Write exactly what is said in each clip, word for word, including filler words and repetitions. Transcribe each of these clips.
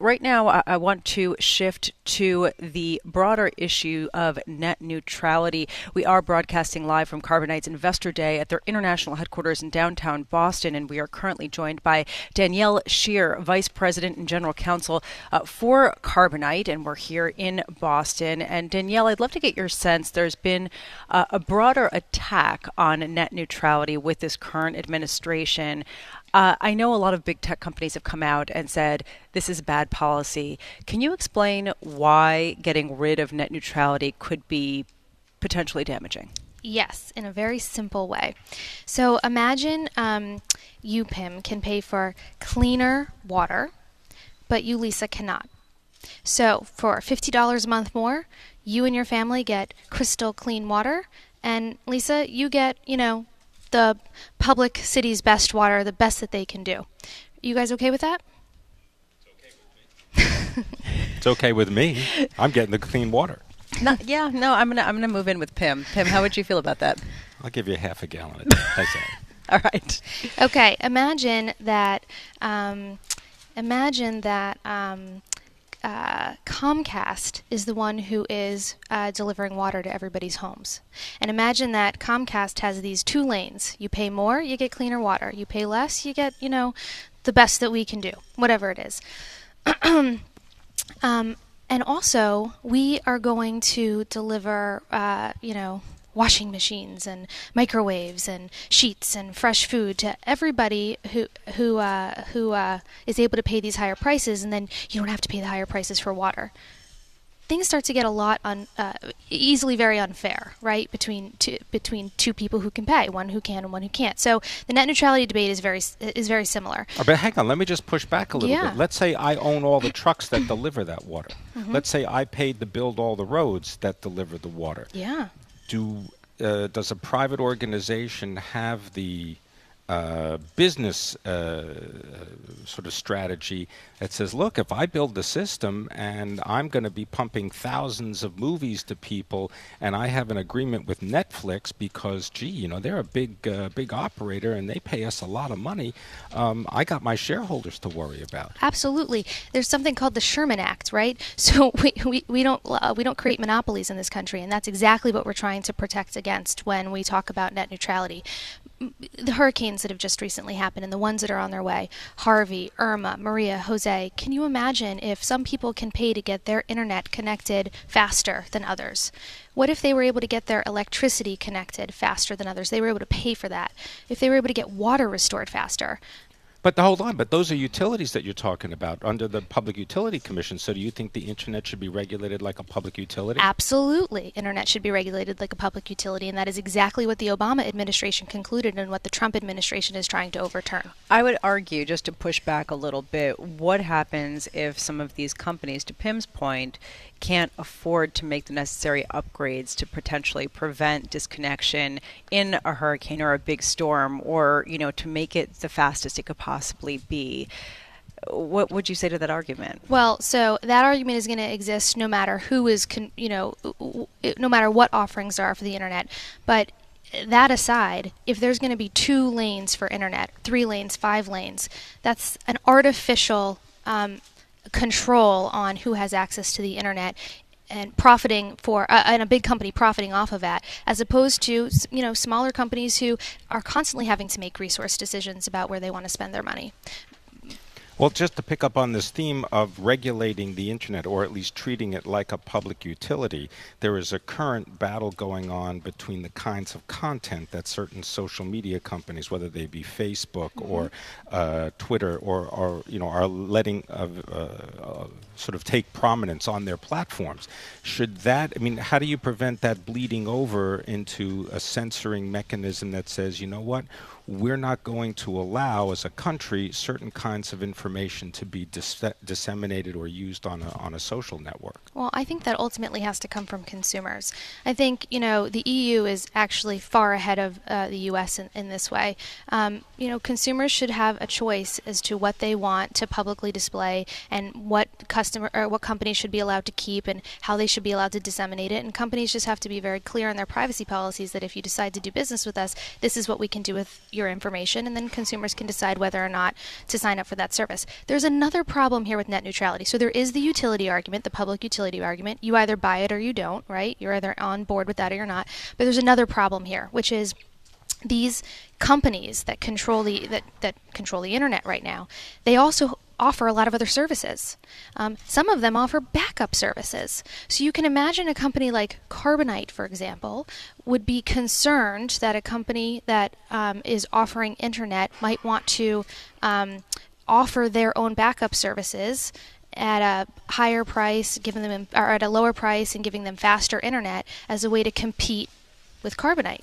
right now, I, I want to shift to the broader issue of net neutrality. We are broadcasting live from Carbonite's Investor Day at their international headquarters in downtown Boston, and we are currently joined by Danielle Scheer, Vice President and General Counsel uh, for Carbonite, and we're here in Boston. And Danielle, I'd love to get your sense. There's been uh, a broader attack on net neutrality with this current administration. Uh, I know a lot of big tech companies have come out and said this is bad policy. Can you explain why getting rid of net neutrality could be potentially damaging? Yes, in a very simple way. So imagine um, you, Pim, can pay for cleaner water, but you, Lisa, cannot. So for fifty dollars a month more, you and your family get crystal clean water, and Lisa, you get, you know, the public city's best water, the best that they can do. You guys okay with that? It's okay with me. It's okay with me. I'm getting the clean water. No, yeah, no, I'm gonna I'm gonna move in with Pim. Pim, how would you feel about that? I'll give you half a gallon a day. That's it. All right. Okay. Imagine that. Um, imagine that. Um, Uh, Comcast is the one who is uh, delivering water to everybody's homes. And imagine that Comcast has these two lanes. You pay more, you get cleaner water. You pay less, you get, you know, the best that we can do, whatever it is. um, and also, we are going to deliver, uh, you know, washing machines and microwaves and sheets and fresh food to everybody who who uh, who uh, is able to pay these higher prices, and then you don't have to pay the higher prices for water. Things start to get a lot un, uh, easily very unfair, right? Between two between two people who can pay, one who can and one who can't. So the net neutrality debate is very is very similar. Oh, but hang on, let me just push back a little Yeah. bit. Let's say I own all the trucks that deliver that water. Mm-hmm. Let's say I paid to build all the roads that deliver the water. Yeah. Do uh, does a private organization have the uh, business uh, sort of strategy that says, look, if I build the system and I'm going to be pumping thousands of movies to people, and I have an agreement with Netflix because, gee, you know, they're a big, uh, big operator and they pay us a lot of money, um, I got my shareholders to worry about. Absolutely. There's something called the Sherman Act, right? So we, we, we don't uh, we don't create monopolies in this country, and that's exactly what we're trying to protect against when we talk about net neutrality. The hurricanes that have just recently happened and the ones that are on their way, Harvey, Irma, Maria, Jose, can you imagine if some people can pay to get their internet connected faster than others? What if they were able to get their electricity connected faster than others? They were able to pay for that. If they were able to get water restored faster. But hold on, but those are utilities that you're talking about under the Public Utility Commission. So do you think the internet should be regulated like a public utility? Absolutely. Internet should be regulated like a public utility, and that is exactly what the Obama administration concluded and what the Trump administration is trying to overturn. I would argue, just to push back a little bit, what happens if some of these companies, to Pim's point, can't afford to make the necessary upgrades to potentially prevent disconnection in a hurricane or a big storm, or, you know, to make it the fastest it could possibly be? What would you say to that argument? Well, so that argument is going to exist no matter who is, con- you know, no matter what offerings there are for the internet. But that aside, if there's going to be two lanes for internet, three lanes, five lanes, that's an artificial um, control on who has access to the internet and profiting for uh, and a big company profiting off of that, as opposed to, you know, smaller companies who are constantly having to make resource decisions about where they want to spend their money. Well, just to pick up on this theme of regulating the internet, or at least treating it like a public utility, there is a current battle going on between the kinds of content that certain social media companies, whether they be Facebook mm-hmm. or uh, Twitter, or, or you know, are letting uh, uh, uh, sort of take prominence on their platforms. Should that, I mean, how do you prevent that bleeding over into a censoring mechanism that says, you know what, we're not going to allow, as a country, certain kinds of information to be dis- disseminated or used on a, on a social network? Well, I think that ultimately has to come from consumers. I think, you know, the E U is actually far ahead of uh, the U S in, in this way. Um, you know, consumers should have a choice as to what they want to publicly display and what customer or what companies should be allowed to keep and how they should be allowed to disseminate it. And companies just have to be very clear in their privacy policies that if you decide to do business with us, this is what we can do with your your information, and then consumers can decide whether or not to sign up for that service. There's another problem here with net neutrality. So there is the utility argument, the public utility argument. You either buy it or you don't, right? You're either on board with that or you're not. But there's another problem here, which is these companies that control the that, that control the internet right now, they also offer a lot of other services. Um, some of them offer backup services. So you can imagine a company like Carbonite, for example, would be concerned that a company that um, is offering internet might want to um, offer their own backup services at a higher price, giving them or at a lower price and giving them faster internet as a way to compete with Carbonite.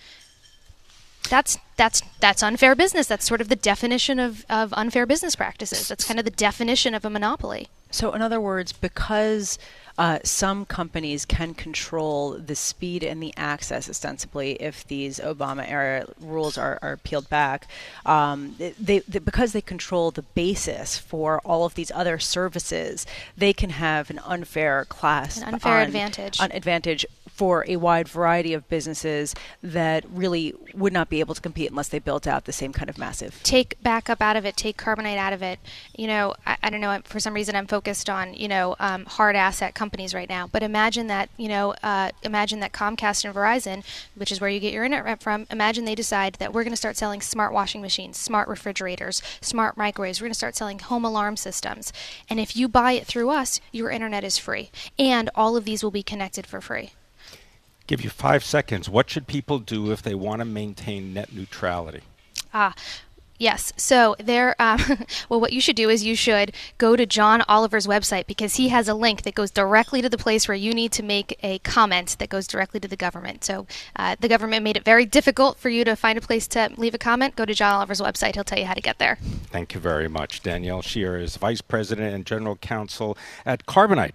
That's that's that's unfair business. That's sort of the definition of, of unfair business practices. That's kind of the definition of a monopoly. So in other words, because uh, some companies can control the speed and the access ostensibly if these Obama-era rules are, are peeled back, um, they, they, because they control the basis for all of these other services, they can have an unfair class, an unfair on, advantage. on advantage for a wide variety of businesses that really would not be able to compete unless they built out the same kind of massive. Take backup out of it, take Carbonite out of it. You know, I, I don't know, for some reason I'm focused on, you know, um, hard asset companies right now. But imagine that, you know, uh, imagine that Comcast and Verizon, which is where you get your internet from, imagine they decide that we're going to start selling smart washing machines, smart refrigerators, smart microwaves. We're going to start selling home alarm systems. And if you buy it through us, your internet is free. And all of these will be connected for free. Give you five seconds. What should people do if they want to maintain net neutrality? Ah, yes. So there, um, well, what you should do is you should go to John Oliver's website, because he has a link that goes directly to the place where you need to make a comment that goes directly to the government. So uh, the government made it very difficult for you to find a place to leave a comment. Go to John Oliver's website. He'll tell you how to get there. Thank you very much. Danielle Scheer is Vice President and General Counsel at Carbonite.